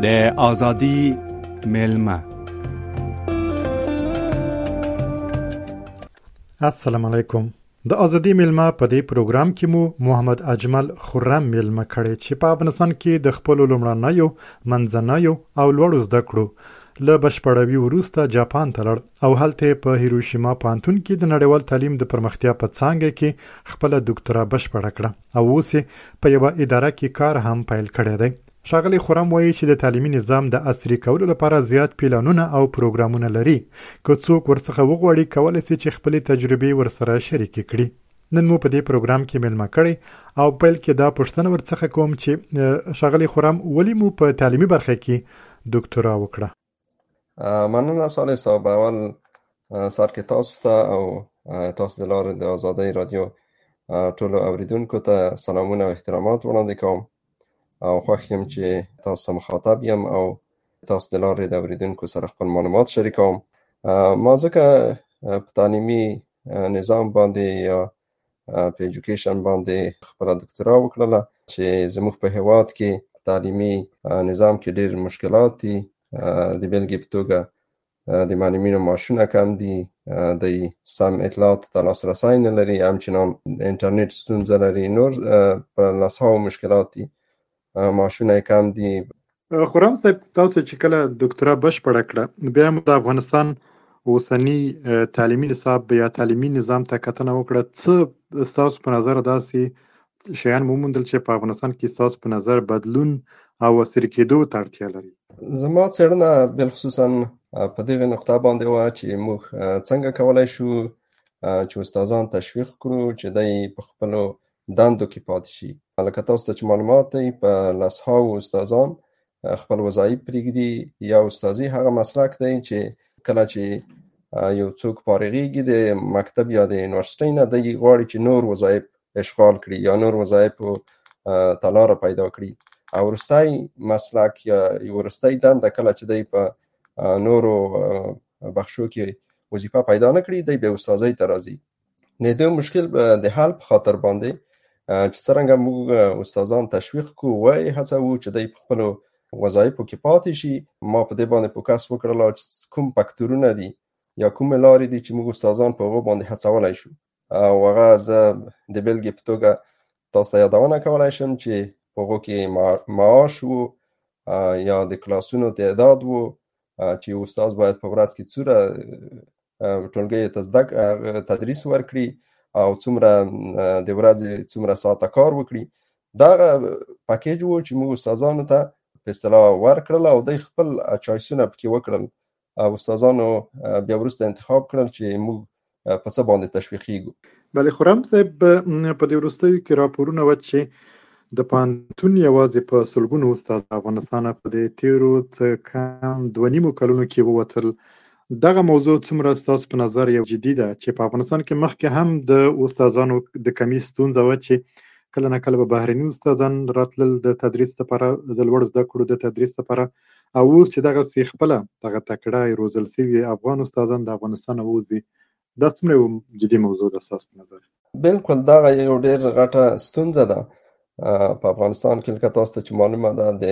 د ازادي میلمه. السلام علیکم. د ازادي میلمه په دې پروګرام کې مو محمد اجمل خرم میلمه کړي چې په افغانستان کې د خپل لومړنیو منځنیو او لوړو زده کړو له بشپړوي وروسته جاپان ته لړ او هلته په هیروشیما پانتون کې د نړیوال تعلیم د پرمختیا په څانګه کې خپل ډاکټرا بشپړه کړه او اوس په یو اداره کې کار هم پیل کړی دی. ښاغلی خرم وایي چې د تعلیمي نظام د عصري کولو لپاره زیات پلانونه او پروګرامونه لري. که څوک ورڅخه وغواړي کولی شي چې خپل تجربې ورسره شریکې کړي. نن مو په دې پروګرام کې میلمه کړی او پیل کې دا پوښتنه ورڅخه کوم چې ښاغلی خرم ولې مو په تعلیمي برخه کې ډاکټرا وکړه؟ مننه صالح صاحب. اول سر کې تاسو ته او تاسو د لارې د آزادۍ رادیو ټولو اوریدونکو ته سلامونه او احترامات وړاندې کوم او خوښ یم چې تاسو مخاطب یم او تاسو د لارې د اوریدونکو سره خپل معلومات شریکوم. ما ځکه په تعلیمي نظام باندې یا په ایجوکیشن باندې خپل ډاکټرا وکړله چې زموږ په هیواد کې تعلیمي نظام کې ډېر مشکلات دي. د بیلګې په توګه د معلمینو معاشونه کم دي، د سم اطلاعات ته لاسرسی نه لري، همچنان انټرنیټ ستونزه لري، نور په لاسهاو مشکلات دي، معاشونه کم دي. خرم صاحب، تاسو چې کله ډاکټرا بشپړه کړه بیا د افغانستان اوسنی تعلیمي نصاب یا تعلیمي نظام ته کتنه وکړه، څه ستاسو په نظر داسې شیان وموندل چې په افغانستان کې ستاسو په نظر بدلون او عصري کېدو ته اړتیا لري؟ زما څېړنه بالخصوصا په دغه نقطه باندې وه چې موږ څنګه کولی شو چې استادان تشویق کړو چې دی په خپلو دندو کې پاتې شي. لکه تاسو ته چې معلومات دی، په لسهاو استادان خپل وظایف پرېږدي. یا استادي هغه مسلک دی چې کله چې یو څوک فارغېږي د مکتب یا د یونیورسټۍ نه، دی غواړي چې نور وظایف اشغال کړي یا نور وظایفو ته لاره پیدا کړي. او وروستی مسلک یا وروستی دنده کله چې دی په نورو بخشو کې وظیفه پیدا نه کړي، دی بیا استادۍ ته راځي. د دې مشکل د حل په خاطر باندې چې څرنګه موږ استادان تشویق کوو، وایي هڅوو چې دی په خپلو وظایفو کې پاتې شي. ما په دې باندې فوکس وکړله چې کوم فکتورونه دي یا کومې لارې دي چې موږ استادان په هغو باندې هڅولی شو. او هغه زه د بیلګې په توګه تاسو ته یادونه کولی شم چې په هغو کې معاش و، یا د کلاسونو تعداد و چې استاد باید په ورځ کې څومره ټولګیو ته تدریس ورکړي او څومره د ورځې څومره ساعته کار وکړي. دغه پکیج و چې موږ استادانو ته په اصطلاح ورکړل او دوی خپل چایسونه پکې وکړل او استادانو بیا وروسته انتخاب کړل چې موږ په څه باندې تشویقیږو. بله خرم صاحب، په دې وروستیو کې راپورونه و چې د پانتون یوازې په سلګونو استاد افغانستان په دې تیرو څه کم 2.5 کلونو کې ووتل. دغه موضوع څومره ستاسو په نظر یو جدي ده چې په افغانستان کې مخکې هم د استادانو د کمی ستونزه وه چې کله نه کله به بهرني استادان راتلل د تدریس لپاره، د لوړ زده کړو د تدریس لپاره، او اوس چې دغسې خپله دغه تکړه روزل شوي افغان استادان د افغانستان ووځي، دا څومره یو جدي موضوع ده ستاسو په نظر؟ بالکل دغه یو ډېر غټه ستونزه ده په افغانستان کې. لکه تاسو ته چې معلومه ده د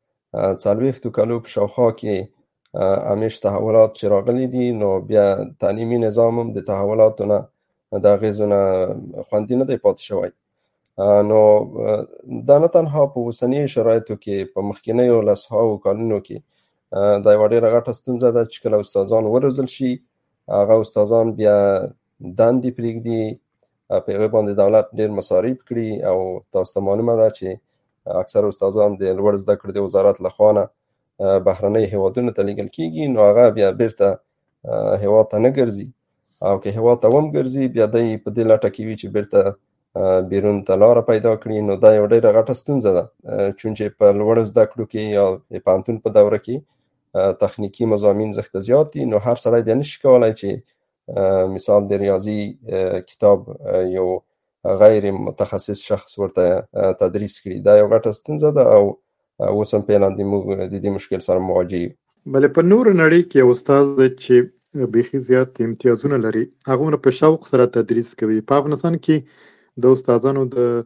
40 کالو په شاوخوا کې همیش تحولات چې راغلي دي، نو بیا تعلیمي نظام هم د تحولاتو نه د اغېزو نه خوندي نه دی پاتې شوی. نو دا نه تنها په اوسنیو شرایطو کې، په مخکینیو لسهاو کلونو کې دا یوه ډېره غټه ستونزه ده چې کله استادان وروزل شي، هغه استادان بیا دندې پرېږدي، په هغې باندې دولت ډېر مصارف کړي او تاسو ته معلومه ده چې اکثر استادان د لوړ زده کړو د وزارت لخوا نه بهرنۍ هیوادونو ته لیږل کېږي، نو هغه بیا بیرته هیواد ته نه ګرځي، او که هیواد ته هم ګرځي بیا دی په دې لټه کې وي چې بیرته بیرون ته لاره پیدا کړي. نو دا یو ډېره غټه ستونزه ده، چون چې په لوړ زده کړو کې یا پوهنتون په دوره کې تخنیکي مضامین زښته زیات دي، نو هر سړی بیا نشي کولی چې مثال د ریاضي کتاب یو غیر متخصص شخص ورته تدریس کړي. دا یو غټه ستونزه ده او اوس هم فعلا موږ د دې مشکل سره مواجه یو. بله په نور نړۍ کې یو استاد چې بیخي زیات امتیازونه لري، هغه په شوق سره تدریس کوي. په افغانستان کې د استادانو د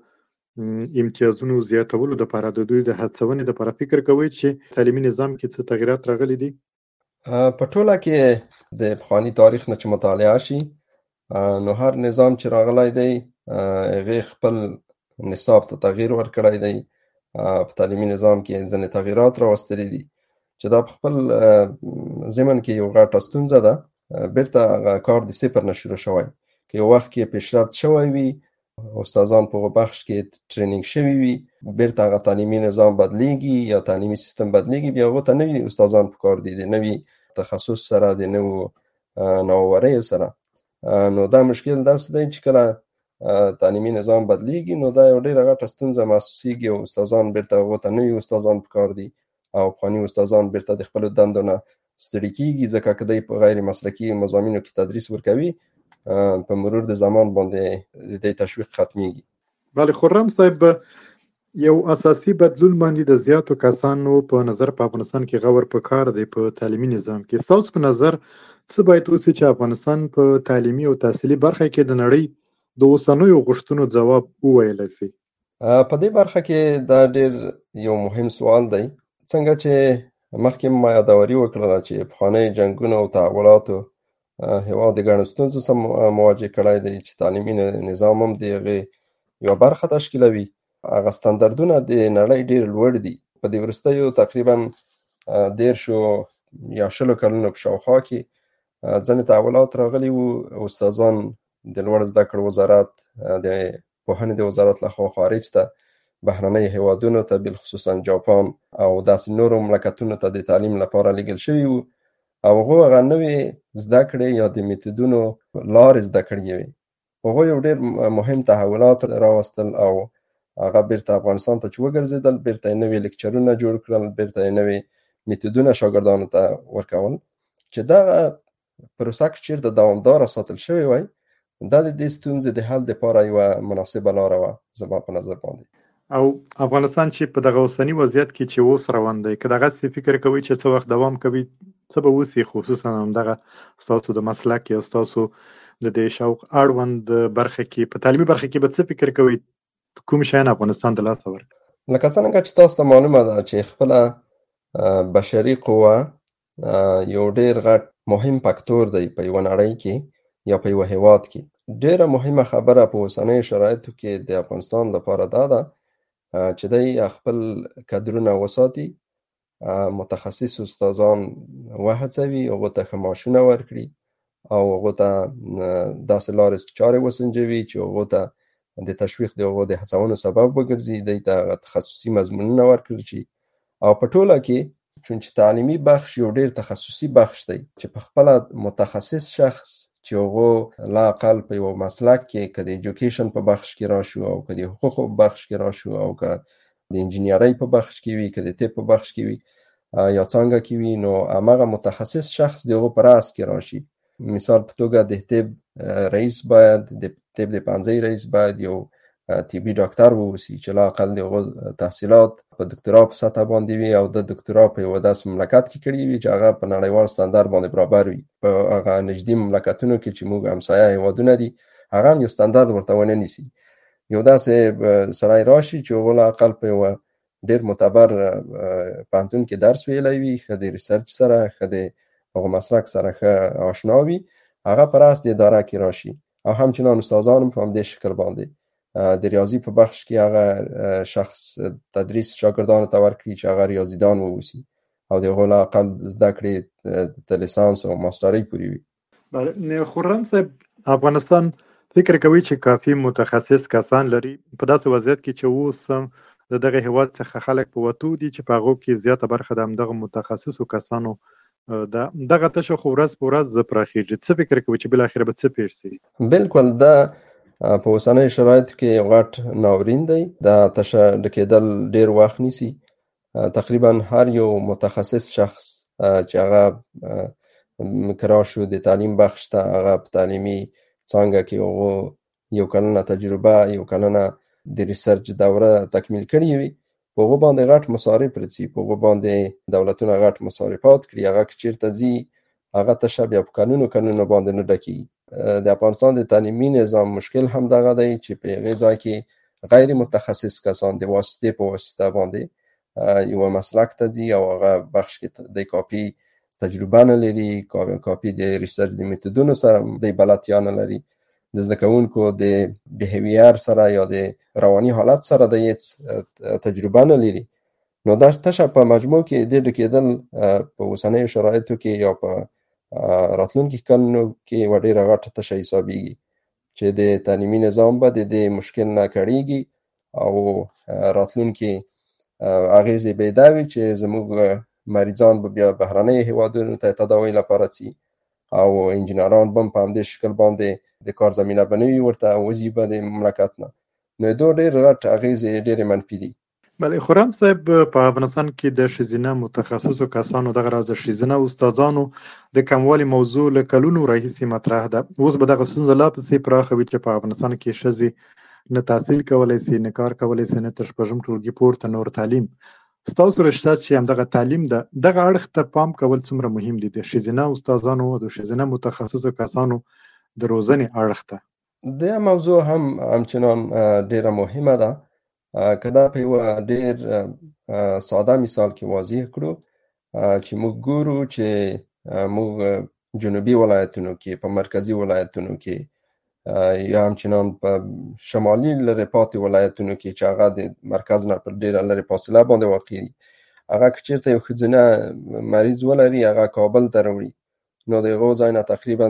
امتیازونو زیاتولو لپاره د دوی د هڅونې لپاره فکر کوئ چې تعلیمي نظام کې څه تغیرات راغلي دي؟ په ټوله کې د پخواني تاریخ نه چې مطالعه شي نو هر نظام چې راغلی دی هغې خپل نصاب ته تغییر ورکړی دی. په تعلیمي نظام کې ځینې تغییرات راوستلي دي چې دا په خپل ضمن کې یو غټه ستونزه ده. بیرته هغه کار د صفر نه شروع شوی. که یو وخت کې پیشرفت شوی وي، استادان په هغه بخش کې ټریننګ شوي وي، بیرته هغه تعلیمي نظام بدلیږي یا تعلیمي سیستم بدلیږي، بیا هغو ته نوي استادان پکار دي د نوي تخصص سره، د نوو نوآوریو سره. نو دا مشکل داسې دی چې کله تعلیمي نظام بدلیږي نو دا یو ډېره غټه ستونزه محسوسیږي او استادان بیرته هغو ته نوي استادان پکار دي او پخواني استادان بیرته د خپلو دندو نه ستړي کېږي، ځکه که دی په غیر مسلکي مضامینو کې تدریس ورکوي په مرور د زمان باندې د دې تشویق ختمیږي. بله خرم صاحب، یو اساسي بدلون باندې د زیاتو کسانو په نظر په افغانستان کې غور پکار دی په تعلیمي نظام کې. ستاسو په نظر څه باید وشي چې افغانستان په تعلیمي او تحصیلي برخه کې د نړۍ د اوسنیو غوښتنو ځواب وویلی شي؟ په دې برخه کې دا ډېر یو مهم سوال دی. څنګه چې مخکې ما یادوري وکړله چې پخواني جنګونو او تحولاتو هېواد د ګڼو ستونزو سره مواجه کړی دی چې تعلیمي نظام هم د هغې یوه برخه تشکیلوي. هغه ستاندردونه د نړۍ ډېر لوړ دي. په دې وروستیو تقریبا 10 یا 20 کلونو په شاوخوا کې ځینې تحولات راغلي وو. استادان د لوړ زده کړو وزارت د پوهنې د وزارت لخوا خارج ته بهرنۍ هېوادونو ته بالخصوصا جاپان او داسې نورو مملکتونو ته د تعلیم لپاره لیږل شوي وو او هغو هغه نوې زده کړې یا د میتودونو لارې زده کړې وې. هغو یو ډېر مهم تحولات راوستل او هغه بیرته افغانستان ته چې وګرځېدل، بیرته یې نوې لیکچرونه جوړ کړل، بیرته یې نوې میتودونه شاګردانو ته ورکول چې دغه پروسه که چېرته دوامداره ساتل شوې وای، دا د دې ستونزې د حل دپاره یوه مناسبه لاره وه زما په نظر باندې. او افغانستان چې په دغه اوسني وضعیت کې چې اوس روان دی، که دغسې فکر کوئ چې څه وخت دوام کوي، څه به وشي؟ خصوصا همدغه ستاسو د مسلک یا ستاسو د دې شوق اړوند برخه کې، په تعلیمي برخه کې به څه فکر کوئ؟ کوم شیان افغانستان د لاسه ورکړي؟ لکه څنګه چې تاسو ته معلومه ده چې خپله بشري قوه یو ډېر غټ مهم فاکتور دی په یوه نړۍ کې یا په یوه هېواد کې. ډېره مهمه خبره په اوسنیو شرایطو کې د افغانستان لپاره دا ده چې دی خپل کادرونه وساتي، متخصص استادان وهڅوي، هغو ته ښه معاشونه ورکړي او هغو ته داسې لارې چارې وسنجوي چې هغو ته د تشویق د هغو د هڅونو سبب وګرځي، دوی ته تخصصي مضمونونه ورکړل شي. او په ټوله کې چون چې تعلیمي بخش یو ډېر تخصصي بخش دی چې په خپله متخصص شخص چې هغو لا اقل په یو مسلک کې که د ایجوکیشن په بخش کې راشو او که د حقوقو په بخش کې راشو او که د انجینیرۍ په بخش کې وي، که د طب په بخش کې وي یا څانګه کې وي، نو همغه متخصص شخص د هغو په راس کې راشي. مثال په توګه د طب رئیس باید، د طب د پوهنځۍ رئیس باید یو طبي ډاکټر واوسي چې لا اقل د هغو تحصیلات په دکترا په سطح باندې وي او د دکترا په یوه داسې مملکت کې کړي وي چې هغه په نړیوال ستاندرد باندې برابر وي. په هغه نږدې مملکتونو کې چې موږ همسایه هېوادونه دي، هغه هم یو ستاندرد ورته ونه نیسي. یو داسې سړی راشي چې هغو لا اقل په یوه ډېر معتبر پوهنتون کې درس ویلی وي، ښه د ریسرچ سره، ښه د هغو مسلک سره ښه آشنا وي، هغه په راس د اداره کې راشي. او همچنان استادان هم په همدې شکل باندې د ریاضي په بخش کې هغه شخص تدریس شاګردانو ته ورکړي چې هغه ریاضیدان واوسي او د هغو لا اقل زده کړې د لیسانس او ماسټرۍ پورې وي. بله خرم صاحب، افغانستان فکر کوي چې کافي متخصص کسان لري په داسې وضعیت کې چې اوس هم د دغه هېواد څخه خلک په وتو دي چې په هغو کې زیاته برخه د همدغه متخصصو کسانو دغه تشه خو ورځ په ورځ پراخېږي. څه فکر کوي چې بالاخره به څه پېښ شي؟ بالکل، دا په اوسنیو شرایطو کې یو غټ ناورین دی. دا تشه ډکېدل ډېر وخت نیسي. تقریبا هر یو متخصص شخص چې هغه کرا شو د تعلیم بخش ته، هغه په تعلیمي څانګه کې هغو یو کلنه تجربه، یو کلنه د ریسرچ دوره تکمیل کړې وي، په هغو باندې غټ مصارف رسي، په هغو باندې دولتونه غټ مصارفات کړي. هغه که چېرته ځي، هغه تشه بیا په کلونو باندې نه ډکېږي. د افغانستان د تعلیمي نظام مشکل هم دغه دی چې په هغې ځای کې غیر متخصص کسان د واسطې په واسطه باندې یو مسلک ته ځي او هغه بخش کې د کاپی تجربه نه لري، کاپی د ریسرچ د میتودونو سره د بلدتیا نه لري، د زده کوونکو د بیهیویر سره یا د رواني حالت سره د تجربه نه لري. نو دا تشه په مجموع کې د ډکېدل په اوسنیو شرایطو کې یا په راتلونکي کلونو کې و ډېره غټه تشه حسابېږي چې د تعلیمي نظام به د دې مشکل نه کړېږي او راتلونکي اغیزې به دا وي چې زموږ مریضان به بیا بهرنیو هیوادونو ته تداوی لپاره ځي او انجینران به په همدې شکل باندې د کار زمینه به نه وي ورته وځي به د مملکت نه. نو دا ډېر غټ اغیزې ډېرې منفي دي. بله خرم صاحب، په افغانستان کې د ښځینه متخصصو کسانو دغه راز د ښځینه استادانو د کموالي موضوع له کلونو راهیسې مطرح ده. اوس به دغه ستونزه لا پسې پراخه وي چې په افغانستان کې ښځې نه تحصیل کولی سي، نه کار کولی سي، نه تر شپږم ټولګي پورته نور تعلیم. ستاسو رشته چې همدغه تعلیم ده، دغه اړخ ته پام کول څومره مهم دي د ښځینه استادانو او د ښځینه متخصصو کسانو د روزنې اړخ ته؟ د موضوع هم همچنان ډېره مهمه ده. که دا په یو ډېر ساده مثال کې واضح کړو چې موږ ګورو چې موږ جنوبي ولایتونو کې، په مرکزي ولایتونو کې یا همچنان په شمالي لرې پاتې ولایتونو کې چې هغه د مرکز نه پر ډېره لرې فاصله باندې واقع دي، هغه که چېرته یو ښځینه مریض ولري هغه کابل ته راوړي، نو د هغو ځای نه تقریبا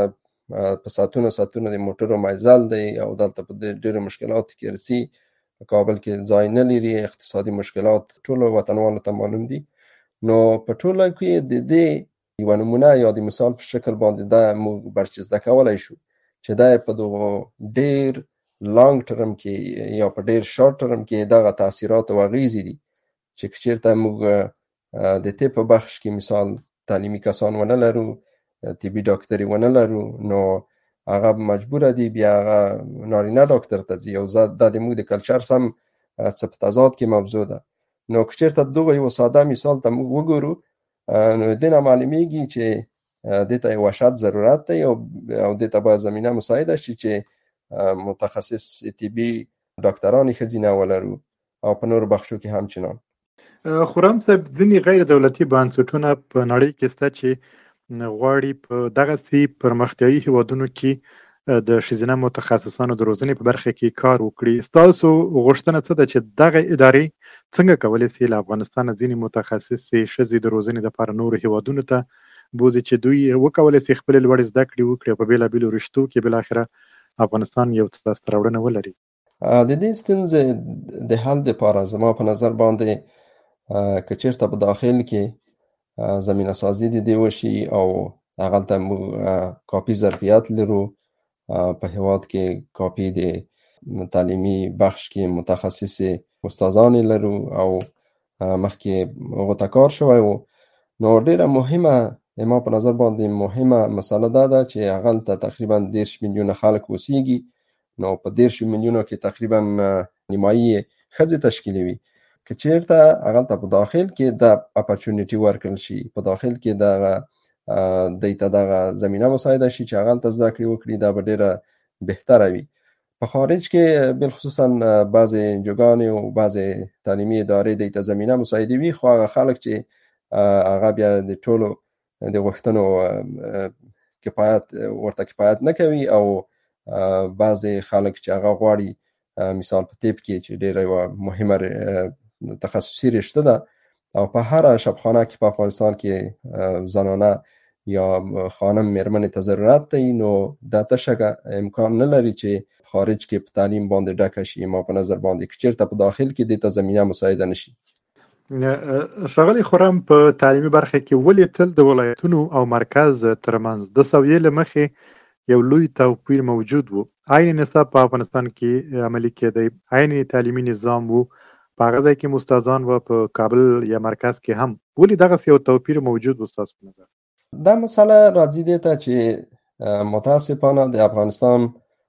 په ساعتونو د موټرو مزل دی او دلته په ډېرو مشکلاتو کې رسي. په کابل کې ځای نه لري، اقتصادي مشکلات ټولو وطنوالو ته معلوم دي. نو په ټوله کې د دې یوه نمونه یا د مثال په شکل باندې دا موږ برچسته کولی شو چې دا په دغه ډېر لانګ ټرم کې یا په ډېر شارټ ټرم کې دغه تاثیرات او اغیزې دي چې که چېرته موږ د طب په بخش کې مثال تعلیمي کسان ونه لرو، طبي ډاکټري ونه لرو، نو هغه مجبوره دي بیا هغه نارینه ډاکټر ته ځي او دا د موږ د کلچر سم څه په تضاد کې موضوع ده. نو که چېرته دغه یو ساده مثال ته موږ وګورو نو دې نه معلومیږي چې دې ته یو وحشت ضرورت دی او دې ته باید زمینه مساعده شي چې متخصص طبي ډاکټران ښځینه ولرو او په نورو بخشو کې همچنان. خرم صاحب، ځینې غیر دولتي بنسټونه په نړۍ کې شته چې غواړي په دغسې پرمختیایي هیوادونو کې د ښځینه متخصصانو د روزنې په برخه کې کار وکړي. ستاسو غوښتنه څه ده چې دغه ادارې څنګه کولی سي له افغانستانه ځینې متخصصې ښځې د روزنې لپاره نورو هیوادونو ته بوځي چې دوی وکولی سي خپلې لوړې زده کړې وکړي او په بېلابېلو رشتو کې بالاخره افغانستان یو څه لاسته راوړنه ولري؟ د دې ستونزې د حل دپاره زما په نظر باندې که چېرته په داخل کې زمینه سازي د دې وشي او هغلته موږ کافي ظرفیت لرو، په هیواد کې کافي د تعلیمي بخش کې متخصصې استادانې لرو او مخکې هغو ته کار شوی و، نو ډېره مهمه ما په نظر باندې مهمه مسله دا ده چې هغلته تقریبا 10 میلیونه خلک اوسیږي، نو په 10 میلیونو کې تقریبا نیمایي ښځې تشکیلوي. که چېرته هغلته په داخل کې دا اپورچونیټي ورکړل شي، په داخل کې دوی ته دغه زمینه مساعده شي چې هغلته زده کړې وکړي، دا به ډېره بهتره وي. په خارج کې بالخصوصا بعضې انجوګانې او بعضې تعلیمي ادارې دوی ته زمینه مساعدوي، خو هغه خلک چې هغه بیا د ټولو د غوښتنو ورته کفایت نه کوي او بعضې خلک چې هغه غواړي مثال په طب کې چې ډېره یوه مهمه تخصصي رشته ده او په هر شبخانه کې په افغانستان کې زنانه یا خانم میرمنې ته ضرورت دی، نو دا تشه امکان نه لري چې خارج کې په تعلیم باندې ډکه شي. ما په نظر باندې که چېرته په داخل کې دې ته زمینه مساعده نشي. ښاغلی خرم، په تعلیمي برخه کې ولې تل د ولایتونو او مرکز ترمنځ د سویې له مخې یو لوی توپیر موجود و؟ عین نصاب په افغانستان کې عملي کېدی، عین تعلیمي نظام و، په هغه ځای کې استادان و، په کابل یا مرکز کې هم، ولې دغسې یو توپیر موجود و ستاسو په نظر؟ دا مسله راځي دې ته چې متاسفانه د افغانستان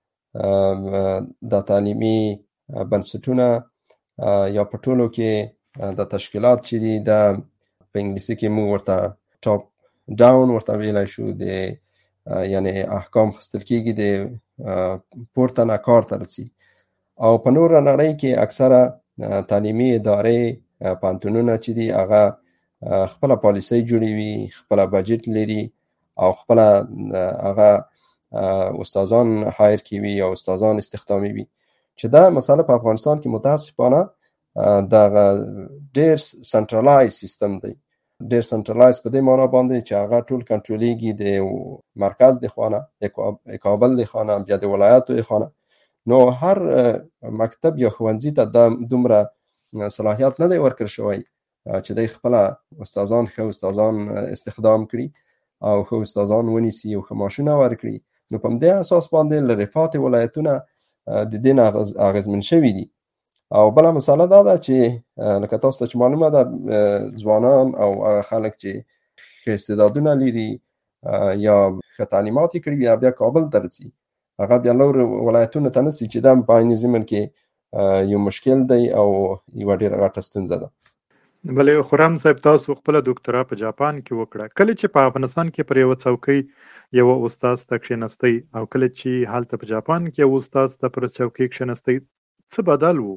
د تعلیمي بنسټونه یا په ټولو کې د تشکیلات چې دي دا په انګلیسي کې موږ ورته ټاپ ډاون ورته ویلی شو، یعنی احکام خستل کېږي د پورته نه کار ته رسي او په نور نړۍ کې اکثره تعلیمي ادارې پانتونونه چې دي هغه خپل پالیسي جوړوي، خپل بجټ لري او خپل هغه استادان هایر کوي او استادان استخدامي وي. چې دا مسله په افغانستان کې متاسفانه دا ډیر سنټرلایز سیستم دی. ډیر سنټرلایز په دې معنی باندې چې هغه ټول کنټرولېږي د مرکز د خوانه، د کابل د خوانه، بیا د ولایتو د خوانه. نو هر مکتب یا ښوونځي ته دا دومره صلاحیت نه دی ورکړل شوی چې د خپل استادان ښه استادان استخدام کړي او ښه استادان ونیسي او ښه ماشونه ورکړي. نو په دې اساس باندې لرفات ولایتونه د دین اغیزمن شوي دي. او بل مسله دا ده چې لکه تاسو ته معلومه ده ځوانان او خلک چې استعدادونه لري یا ښه تعلیمات کړي بیا کابل ته رسي، هغه بیا نور ولایتونو ته نه ځي، چې دا په عین زمن کې یو مشکل دی او یو ډېر غټه ستونزه ده. بلې خرم صاحب، تاسو خپل ډاکټرا په جاپان کې وکړه. کله چې په افغانستان کې پر یو څوکۍ یو استاد تکښینستی او کله چې حالت په جاپان کې یو استاد پر څوکۍ کښینستی، څه بدل وو؟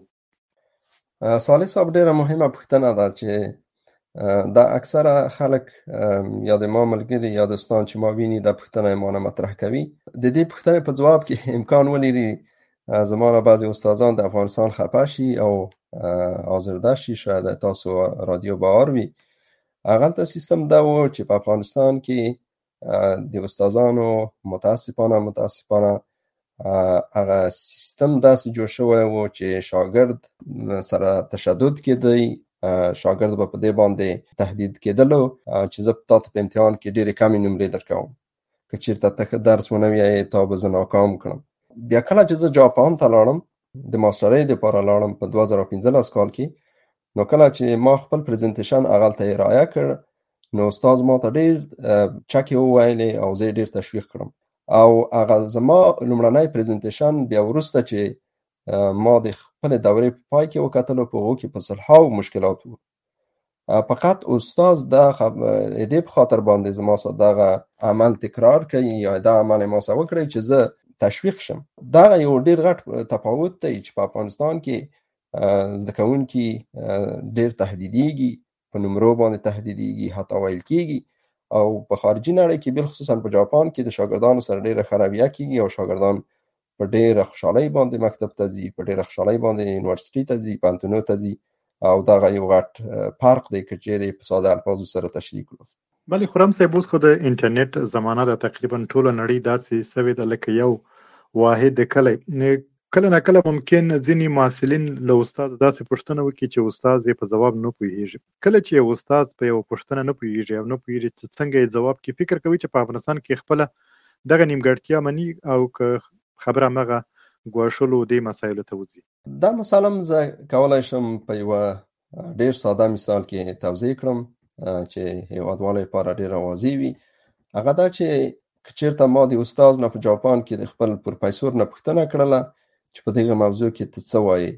صالح صاحب ډېره مهمه پوښتنه ده چې دا اکثره خلک یا د ما ملګري یا دوستان چې ما ویني دا پوښتنه ما نه مطرح کوي. د دې پوښتنې په ځواب کې امکان ولري زمانه بعضی استادان د افغانستان خپه شي او آزرده شي، شاید تاسو رادیو باور وي. هغلته سیستم دا و چې په افغانستان کې د استادانو متاسفانه هغه سیستم داسې جوړ شوی و چې شاګرد سره تشدد کېدی، شاګرد به په دې باندې تهدید کېدلو چې زه تاسو په امتحان کې ډېرې کمې نمرې درکوم، که چېرته ته ښه درس ونه وایې تا به زه ناکام کړم. بیا کله چې زه جاپان ته لاړم د ماسټرۍ دپاره لاړم په 2015 کال کې، نو کله چې ما خپل پریزنټیشن هغلته ارائه کړ نو استاد ما ته ډېر چکې وویلې او زه یې ډېر تشویق کړم. او هغه زما لومړنی پریزنټیشن بیا وروسته چې ما د خپل دورې په پای کې وکتلو په هغو کې په سلهاو مشکلات وو. فقط استاد دا دې په خاطر باندې زما سره دغه عمل تکرار کوي یا دا عمل ما سره وکړي چې زه تشویق شم. دا یو ډېر غټ تفاوت دی چې په افغانستان کې زده کوونکي ډېر تهدیدېږي، په نمرو باندې تهدیدېږي، حتی ویل کېږي. او په خارجي نړۍ کې بالخصوصا په جاپان کې د شاګردانو سره ډېره ښه رویه کېږي او شاګردان په ډېره خوشحالۍ باندې مکتب ته ځي، په ډېره خوشحالۍ باندې یونیورسټي ته ځي، پوهنتونو ته ځي. او دغه یو غټ فرق دی که چېرې په ساده الفاظو سره تشریح کړو. بلې خرم صاحب، اوس خو د انټرنیټ زمانه ده، تقریبا ټوله نړۍ داسې سوې ده لکه یو واحد کلی. کله نه کله ممکن ځینې محصلین له استاد داسې پوښتنه وکړي چې استاد یې په ځواب نه پوهېږي. کله چې یو استاد په یو پوښتنه نه پوهېږي او نه پوهېږي چې څنګه یې ځواب کړي، فکر کوي چې په افغانستان کې خپله دغه نیمګړتیا مني او که خبره همغه ګواښلو دې مسایلو ته وځي؟ دا مثال هم زه کولی شم په یوه ډېر ساده مثال کې توضیح کړم چې هېوادوالو لپاره ډېر واضح وي. هغه دا چې که چېرته ما د استاد نه په جاپان کې د خپل پروفیسور نه پوښتنه کړله چې په دغه موضوع کې ته څه وایې،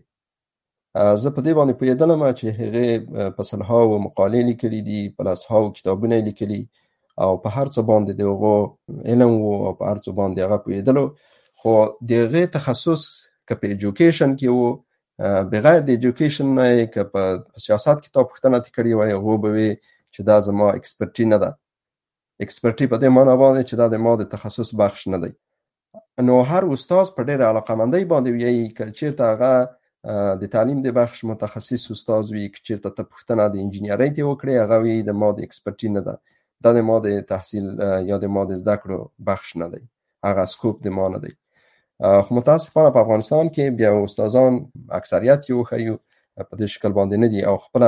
زه په دې باندې پوهېدلم چې هغې په سلهاو مقالې لیکلي دي، په لسهاو کتابونه یې لیکلي او په هر څه باندې د هغو علم و او په هر څه باندې هغه پوهېدلو. خو د هغې تخصص که په ایجوکیشن کې و، بغیر د ایجوکیشن نه یې که په سیاست کې تا پوښتنه ترې کړې وای، هغو به وي چې دا زما اکسپرټي نه ده. اکسپرټي په دې معنی باندې چې دا د ما د تخصص بخش نه دی. نو هر استاد په ډېره علاقه‌مندۍ باندې وایي که چېرته هغه د تعلیم د بخش متخصص استاد وي، که چېرته ته پوښتنه د انجینرۍ ته وکړې هغه وي د ما د اکسپرټي نه ده، دا د ما د تحصیل یا د ما د زده کړو بخش نه دی، هغه سکوپ د ما نه دی. خو متاسفانه په افغانستان کې بیا استادان اکثریت یې وښیو په دې شکل باندې نه دي او خپله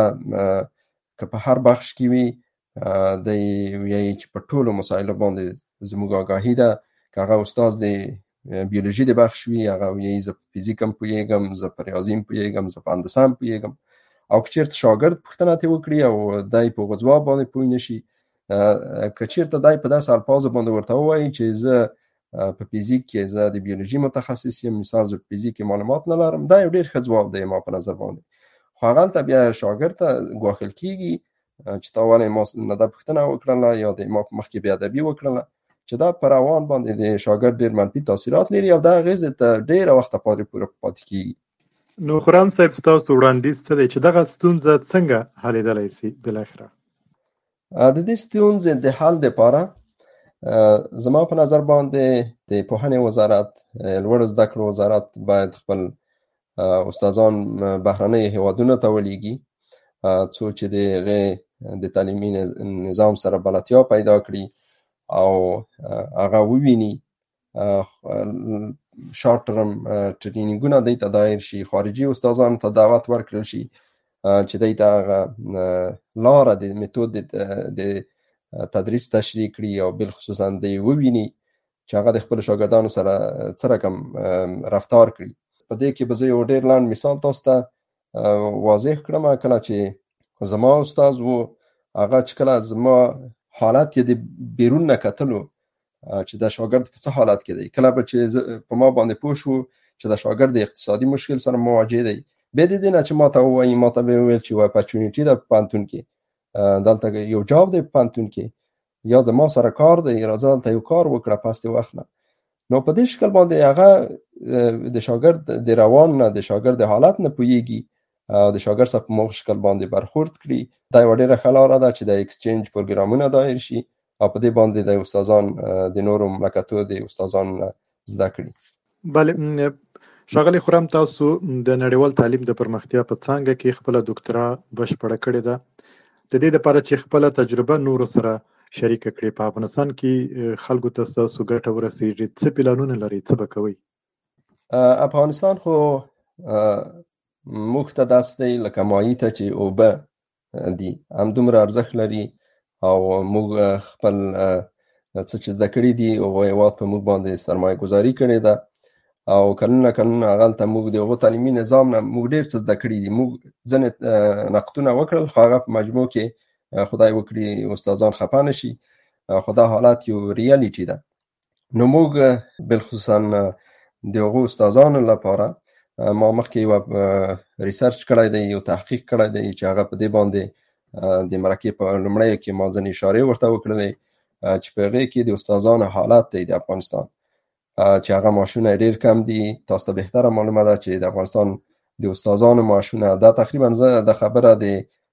که په هر بخش کې وي دی وایي چې په ټولو مسایلو باندې زموږ آګاهي ده. که هغه استاد د بیولوژي د بخش وي هغه وایي زه په فیزیک هم پوهېږم، زه په ریاضي هم پوهېږم، زه په هندسه هم پوهېږم. او که چېرته شاګرد پوښتنه ترې وکړي او دی په هغه ځواب باندې پوه نه شي، که چېرته دی په داسې الفاظو باندې ورته ووایي چې زه په فیزیک کې زه د بیولوژي متخصص یم، مثال زه په فیزیک کې معلومات نه لرم، دا یو ډېر ښه ځواب دی ما په نظر باندې. خو هغلته بیا شاګرد ته ګواښل کېږي چې تا ولې ما نه دا پوښتنه وکړله یا د ما په مخکې بې ادبي وکړله، چې دا په روان باندې د شاګرد ډېر منفي تاثیرات لري او دا اغېزې ته ډېره وخته پورې پاتې کېږي. نو خرم صاحب ستاسو وړاندیز څه دی چې دغه ستونزه څنګه حلېدلی سي بالاخره؟ د دې ستونزې د حل لپاره زما په نظر باندې د پوهنې وزارت، لوړو زده کړو وزارت باید خپل استادان بهرنۍ هیوادونو ته ولیږي، څو چې د هغې د تعلیمي نظام سره بلدتیا پیدا کړي او هغه وویني، شارټ ټرم ټرینینګونه دی ته دایر شي، خارجي استادانو ته دعوت ورکړل شي چې دی ته هغه لاره د میتود د تدریس تشریح کړي او بالخصوصا دی وویني چې هغه د خپل شاګردانو سره څه رقم رفتار کړي. په دې کې به زه یو ډېر لاند مثال تاسو ته واضح کړم. کله چې زما استاد و، هغه چې کله زما حالت یې د بیرون نه کتلو چې د شاګرد په څه حالت کې دی، کله به چې په ما باندې پوه شو چې د شاګرد د اقتصادي مشکل سره مواجه دی، به د دې نه چې ما ته ووایي، ما ته به وویل چې اپورچونیټي ده په پوهنتون کې، دلته یو جاب دی په پوهنتون کې، یا زما سره کار دی، راځه دلته یو کار وکړه په هستې وخت نه. نو په دې شکل باندې هغه د شاګرد د روان نه، د شاګرد د حالت نه پوهیږي او د شاګرد سره په موږ شکل باندې برخورد کړي. دا یوه ډېره ښه لاره ده چې د ایکسچینج پروګرامونه دایر شي او په دې باندې د استادان د نورو مملکتو د استادان زده کړي. بله ښاغلی خرم، تاسو د نړیوال تعلیم د پرمختیا په څانګه کې خپله دوکتورا بشپړه کړې ده. د دې لپاره چې خپله تجربه نورو سره شریکه کړي، په افغانستان کې خلکو ته ستاسو ګټه ورسیږي، څه پلانونه لرئ، څه به کوئ؟ افغانستان خو موږ ته داسې دی لکه مایع ته چې اوبه دي، همدومره ارزښت لري او موږ خپل څه چې زده کړي دي هغه هېواد په موږ باندې سرمایه ګذاري کړې ده او کلونه هغلته موږ د هغو تعلیمي نظام نه موږ ډېر څه زده کړي دي. موږ ځینې نقدونه وکړل، خو هغه په مجموع کې خدای وکړي استادان خفه نه شي، خو دا حالت یو ریالیټي ده. نو موږ بالخصوصا د هغو استادانو لپاره ما مخکې یو ریسرچ کړی دی، یو تحقیق کړی دی چې هغه په دې باندې د مرکې په لومړیو کې ما ځینې اشارې ورته وکړلې چې په هغې کې د استادانو حالت دی د افغانستان، چې هغه معاشونه ډېر کم دي. تاسو ته بهتره معلومه ده چې د افغانستان د استادانو معاشونه، دا تقریبا زه د خبره د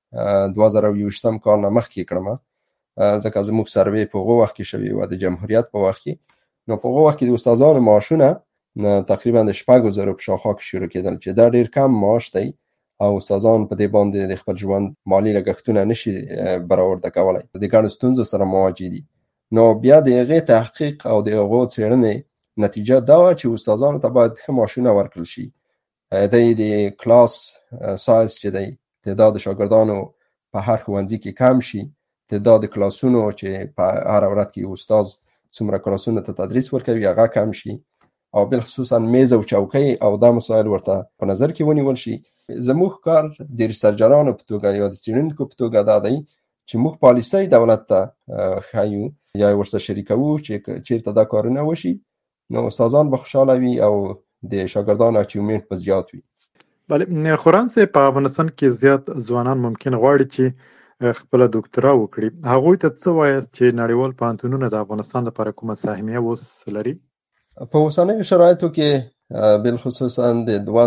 2020 کال نه مخکې کړم، ځکه زموږ سروې په هغو وخت کې شوې وه د جمهوریت په وخت کې. نو په هغو وخت کې د استادانو معاشونه تقریبا د 6,000 په شاوخوا کې شروع کېدل، چې دا ډېر کم معاش دی او استادان په دې باندې د خپل ژوند مالي لګښتونه نشي برآورده کولی، د ګڼو ستونزو سره مواجه دي. نو بیا د هغې تحقیق او د هغو څېړنې نتیجه دا وه چې استادانو ته باید ښه معاشونه ورکړل شي. د کلاس سایز چې دی، تعداد شاګردانو په هر ښوونځي کې کم شي، تعداد کلاسونو چې په هر ورځ کې استاد څومره کلاسونو ته تدریس ورکوي هغه کم شي، او بالخصوصا میز او چوکۍ او دا مسایل ورته په نظر کې ونیول شي. زموږ کار د ریسرچرانو په توګه یا د څېړونکو په توګه دا دی چې موږ پالیسۍ دولت ته ښیو یا ورسره شریکوو چې چېرته دا کارونه وشي، نو استادان به خوشحاله وي او د شاګردانو اچیومنټ به زیات وي. بله خرم صاحب، په افغانستان کې زیات ځوانان ممکن غواړي چې خپله دوکتورا وکړي، هغوی ته څه وایاست چې نړیوال پوهنتونونه د افغانستان لپاره کومه سهمیه اوس لري؟ په اوسنیو شرایطو کې بالخصوصا د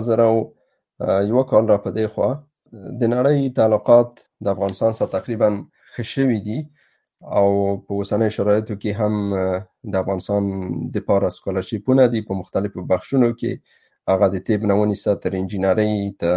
2001 کال را په دې خوا د نړۍ تعلقات د افغانستان سره تقریبا ښه شوي دي او په اوسنیو شرایطو کې هم د افغانستان دپاره سکالرشیپونه دي په مختلفو بخشونو کې، هغه د طب نه ونیسه تر انجینرۍ ته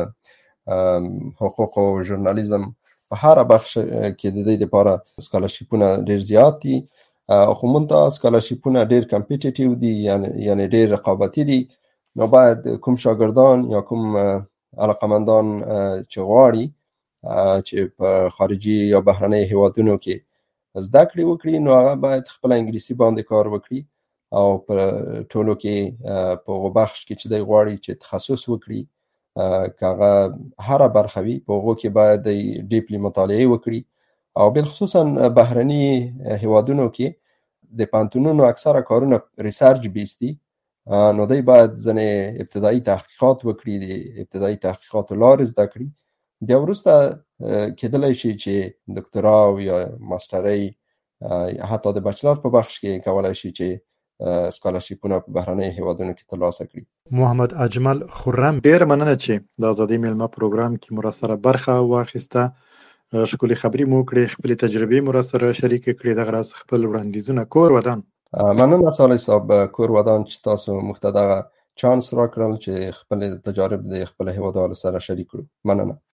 حقوق او ژورنالیزم، په هره بخش کې د دې دپاره سکالرشیپونه ډېر زیات دي. خو مونږ ته سکالرشیپونه ډېر کمپیټیټیو دي، یعنې ډېر رقابتي دي. نو باید کوم شاګردان یا کوم علاقمندان چې غواړي چې په خارجي یا بهرنۍ هیوادونو کې زده کړې وکړي، نو هغه باید خپله انګلیسي باندې کار وکړي او په ټولو کې په هغو بخش کې چې دی غواړي چې تخصص وکړي، که هغه هره برخه وي په هغو کې باید دی ډیپلی مطالعه وکړي. او بالخصوصا بهرني هیوادونو کې د پوهنتونونو اکثره کارونه ریسرچ بیس دي، نو دی باید ځینې ابتدایي تحقیقات وکړي، د ابتدایي تحقیقاتو لارې زده کړي، بیا وروسته کېدلی شي چې دکتورا او یا ماسټرۍ حتی د بچلر په بخش کې کولی شي چې سکالرشیپونه په بهرنیو هیوادونو کې ترلاسه کړي. محمد اجمل خرم، ډیر مننه چې د ازادي میلمه پروګرام کې مو سره برخه واخیسته. ښکلې خبرې مو کړې، خپل تجربې مو سره شریک کړې. دغه راز خپل وړاندیزونه کور ودان. مننه صالح صاحب، کور ودان چې تاسو موږ ته دغه چانس راکړل چې خپل تجارب د خپل هیوادوالو سره شریک کړو. مننه.